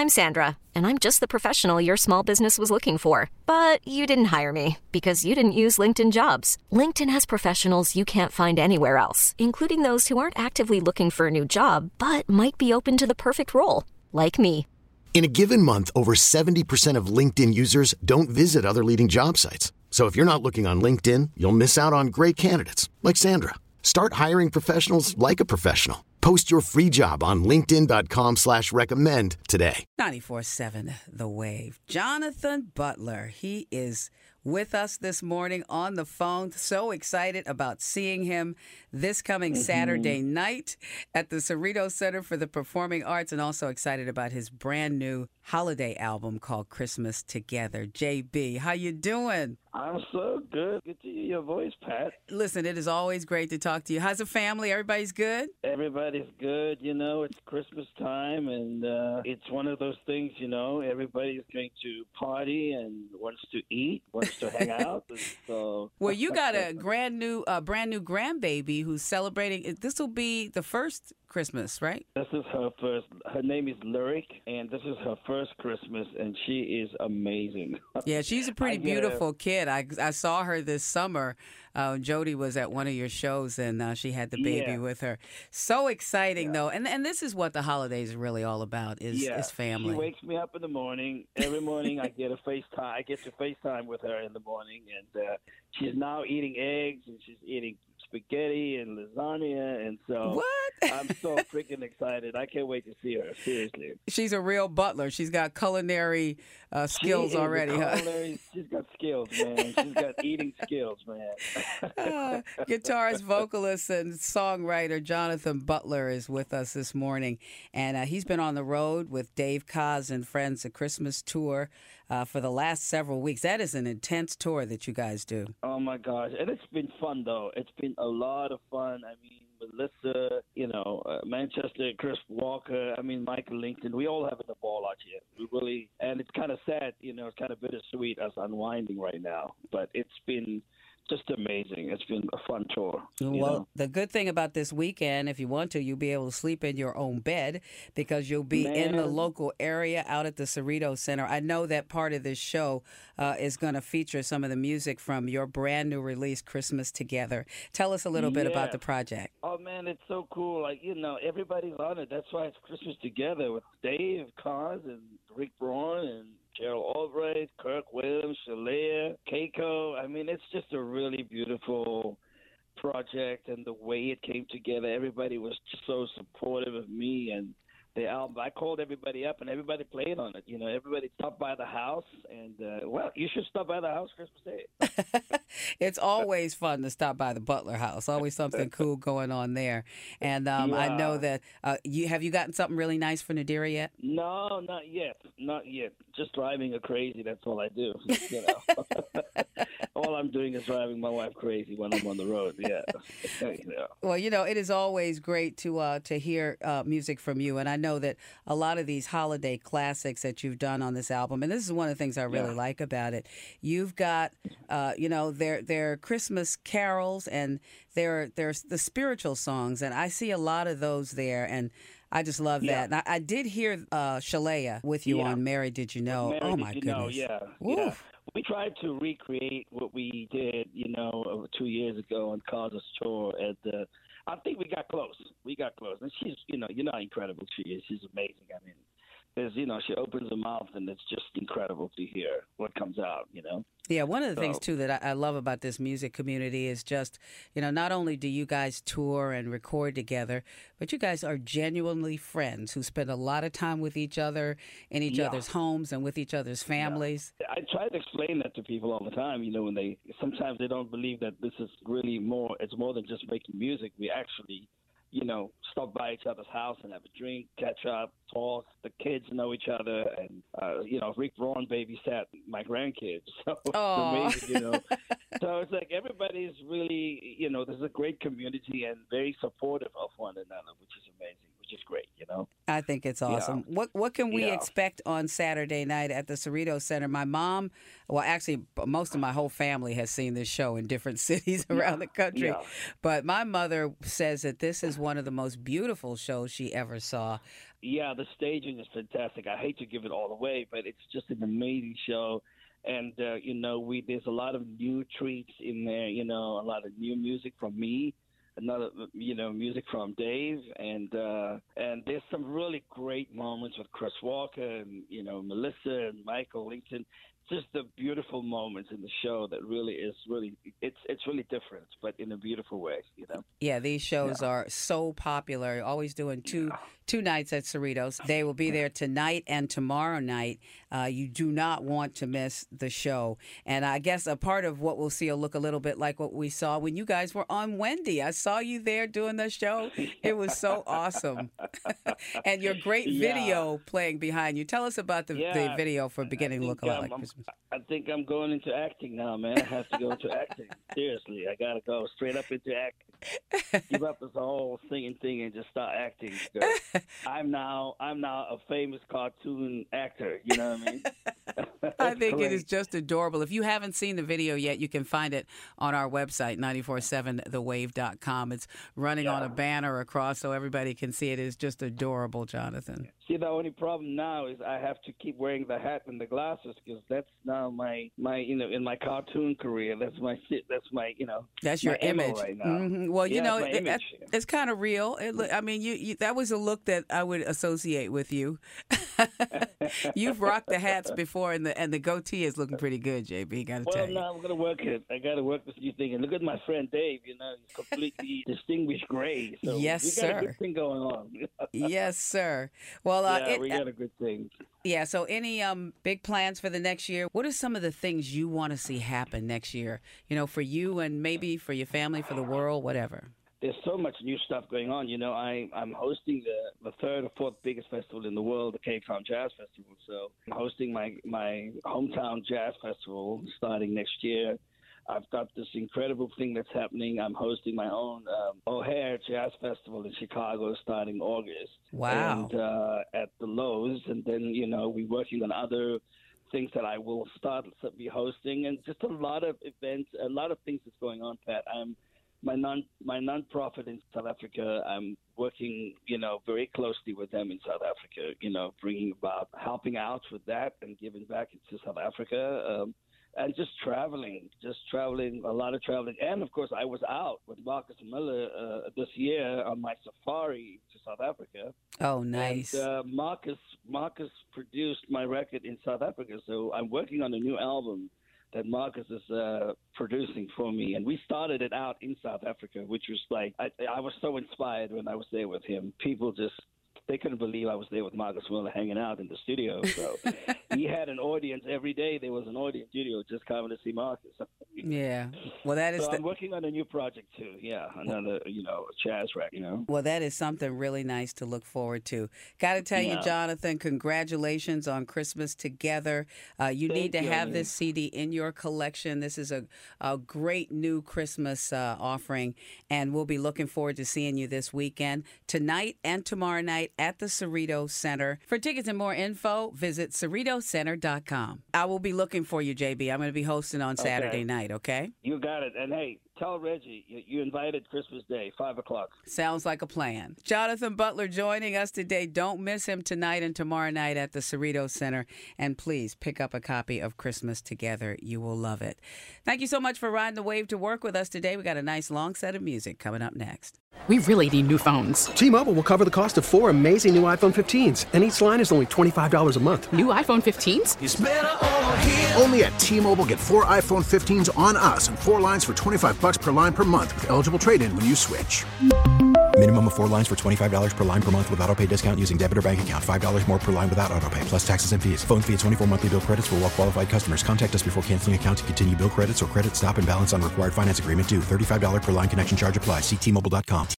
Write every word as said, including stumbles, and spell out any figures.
I'm Sandra, and I'm just the professional your small business was looking for. But you didn't hire me because you didn't use LinkedIn Jobs. LinkedIn has professionals you can't find anywhere else, including those who aren't actively looking for a new job, but might be open to the perfect role, like me. In a given month, over seventy percent of LinkedIn users don't visit other leading job sites. So if you're not looking on LinkedIn, you'll miss out on great candidates like Sandra. Start hiring professionals like a professional. Post your free job on linkedin.com slash recommend today. ninety-four seven The Wave. Jonathan Butler, he is with us this morning on the phone. So excited about seeing him this coming mm-hmm. Saturday night at the Cerritos Center for the Performing Arts, and also excited about his brand new holiday album called Christmas Together. J B, how you doing? I'm so good. Good to hear your voice, Pat. Listen, it is always great to talk to you. How's the family? Everybody's good? Everybody's good. You know, it's Christmas time, and uh, it's one of those things, you know, everybody's going to party and wants to eat, wants to hang out. And so, well, you got a brand new, uh, brand new grandbaby who's celebrating. This will be the first Christmas, right? This is her first. Her name is Lyric, and this is her first Christmas, and she is amazing. Yeah, she's a pretty beautiful kid. I, I saw her this summer. Uh, Jody was at one of your shows, and uh, she had the baby yeah. with her. So exciting, yeah. though. And and this is what the holidays are really all about, is, yeah. is family. She wakes me up in the morning. Every morning I get a FaceTime. I get to FaceTime with her in the morning, and uh, she's now eating eggs, and she's eating spaghetti and lasagna, and so what? I'm so freaking excited. I can't wait to see her. Seriously, she's a real butler. She's got culinary uh, skills she already. Huh? Culinary, she's got skills, man. She's got eating skills, man. uh, guitarist, vocalist, and songwriter Jonathan Butler is with us this morning, and uh, he's been on the road with Dave Koz and Friends, a Christmas tour uh, for the last several weeks. That is an intense tour that you guys do. Oh my gosh, and it's been fun though. It's been a lot of fun. I mean, Melissa, you know, uh, Manchester, Chris Walker, I mean, Michael Lincoln, we all having a ball out here. We really, and it's kind of sad, you know, it's kind of bittersweet us unwinding right now, but it's been just amazing. It's been a fun tour. Well, know? The good thing about this weekend, if you want to, you'll be able to sleep in your own bed because you'll be Man. in the local area out at the Cerritos Center. I know that part of this show uh, is going to feature some of the music from your brand new release, Christmas Together. Tell us a little bit yeah. about the project. Oh, man, it's so cool. Like, you know, everybody's on it. That's why it's Christmas Together with Dave Koz and Rick Braun and Gerald Albright, Kirk Williams, Shalea, Keiko. I mean, it's just a really beautiful project, and the way it came together, everybody was just so supportive of me and the album. I called everybody up, and everybody played on it. You know, everybody stopped by the house, and, uh, well, you should stop by the house Christmas Day. It's always fun to stop by the Butler house. Always something cool going on there. And um, yeah. I know that uh, you have you gotten something really nice for Nadira yet? No, not yet. Not yet. Just driving her crazy. That's all I do. You know. All I'm doing is driving my wife crazy when I'm on the road. Yeah. You know. Well, you know, it is always great to uh, to hear uh, music from you, and I know that a lot of these holiday classics that you've done on this album, and this is one of the things I really yeah. like about it. You've got, uh, you know, they're they're Christmas carols, and they're there's the spiritual songs, and I see a lot of those there, and I just love yeah. that. And I, I did hear uh, Shalea with you yeah. on Married Did You Know? Married oh my Did You goodness! Know? Yeah, Oof. yeah. We tried to recreate what we did, you know, over two years ago on Koz's tour, and uh, I think we got close. We got close, and she's, you know, you know how incredible she is. She's amazing. I mean, there's, you know, she opens her mouth, and it's just incredible to hear what comes out, you know. Yeah, one of the so. things, too, that I, I love about this music community is just, you know, not only do you guys tour and record together, but you guys are genuinely friends who spend a lot of time with each other in each yeah. other's homes and with each other's families. Yeah. I try to explain that to people all the time, you know, when they, sometimes they don't believe that this is really more, it's more than just making music. We actually, you know, stop by each other's house and have a drink, catch up, talk. The kids know each other, and uh, you know, Rick Braun babysat my grandkids, so it's amazing, you know. So it's like everybody's really, you know, there's a great community and very supportive of one another, which is amazing. Which is great, you know. I think it's awesome. Yeah. What what can we yeah. expect on Saturday night at the Cerritos Center? My mom, well, actually, most of my whole family has seen this show in different cities around yeah. the country. Yeah. But my mother says that this is one of the most beautiful shows she ever saw. Yeah, the staging is fantastic. I hate to give it all away, but it's just an amazing show. And, uh, you know, we there's a lot of new treats in there, you know, a lot of new music from me. Another, you know, music from Dave, and uh, and there's some really great moments with Chris Walker and, you know, Melissa and Michael Linton. Just the beautiful moments in the show that really is really it's it's really different, but in a beautiful way, you know. Yeah, these shows yeah. are so popular. Always doing two yeah. two nights at Cerritos. They will be there tonight and tomorrow night. Uh, you do not want to miss the show. And I guess a part of what we'll see will look a little bit like what we saw when you guys were on Wendy. I saw you there doing the show. It was so awesome. And your great yeah. video playing behind you. Tell us about the, yeah, the video for Beginning to Look Alike. Um, I think I'm going into acting now, man. I have to go into acting. Seriously, I got to go straight up into acting. Give up this whole singing thing and just start acting. I'm now I'm now a famous cartoon actor. You know what I mean? I think great. It is just adorable. If you haven't seen the video yet, you can find it on our website, nine four seven the wave dot com. It's running yeah. on a banner across so everybody can see it. It's just adorable, Jonathan. See, the only problem now is I have to keep wearing the hat and the glasses because that's now my, my you know, in my cartoon career, that's my, that's my, you know, that's your image right now. Mm-hmm. Well, you yeah, know, it, it, it's kind of real. It, I mean, you, you that was a look that I would associate with you. You've rocked the hats before, and the and the goatee is looking pretty good, J B. Got to well, tell you. Well, no, I'm gonna work it. I got to work this new thing. And look at my friend Dave. You know, he's completely distinguished gray. So yes, we sir. got a good thing going on. Yes, sir. Well, uh, yeah, it, we got a good thing. Yeah. So, any um big plans for the next year? What are some of the things you want to see happen next year? You know, for you and maybe for your family, for the world, whatever. There's so much new stuff going on. You know, I, I'm hosting the, the third or fourth biggest festival in the world, the Cape Town Jazz Festival. So I'm hosting my, my hometown jazz festival starting next year. I've got this incredible thing that's happening. I'm hosting my own um, O'Hare Jazz Festival in Chicago starting August. Wow. And uh, at the Lowe's. And then, you know, we're working on other things that I will start to be hosting. And just a lot of events, a lot of things that's going on, Pat. I'm My non my nonprofit in South Africa, I'm working, you know, very closely with them in South Africa, you know, bringing about helping out with that and giving back into South Africa, um, and just traveling, just traveling, a lot of traveling. And, of course, I was out with Marcus Miller uh, this year on my safari to South Africa. Oh, nice. And uh, Marcus, Marcus produced my record in South Africa, so I'm working on a new album that Marcus is uh, producing for me. And we started it out in South Africa, which was like, I, I was so inspired when I was there with him. People just, they couldn't believe I was there with Marcus Miller hanging out in the studio. So he had an audience every day. There was an audience studio just coming to see Marcus. Yeah. Well, that is. So the... I'm working on a new project too. Yeah, another, you know, jazz record. You know. Well, that is something really nice to look forward to. Got to tell yeah. you, Jonathan, congratulations on Christmas Together. Uh, you Thank need to you, have man. this C D in your collection. This is a, a great new Christmas uh, offering, and we'll be looking forward to seeing you this weekend, tonight and tomorrow night at the Cerritos Center. For tickets and more info, visit cerritos center dot com. I will be looking for you, J B. I'm going to be hosting on Saturday okay. night, okay? You got it. And, hey, tell Reggie you, you invited Christmas Day, five o'clock. Sounds like a plan. Jonathan Butler joining us today. Don't miss him tonight and tomorrow night at the Cerritos Center. And please pick up a copy of Christmas Together. You will love it. Thank you so much for riding the wave to work with us today. We got a nice long set of music coming up next. We really need new phones. T-Mobile will cover the cost of four amazing new iPhone fifteens, and each line is only twenty-five dollars a month. New iPhone fifteens? It's better over here. Only at T-Mobile, get four iPhone fifteens on us and four lines for twenty-five dollars per line per month with eligible trade-in when you switch. Minimum of four lines for twenty-five dollars per line per month with autopay discount using debit or bank account. five dollars more per line without autopay, plus taxes and fees. Phone fee at twenty-four monthly bill credits for well-qualified customers. Contact us before canceling account to continue bill credits or credit stop and balance on required finance agreement due. thirty-five dollars per line connection charge applies. See T Mobile dot com.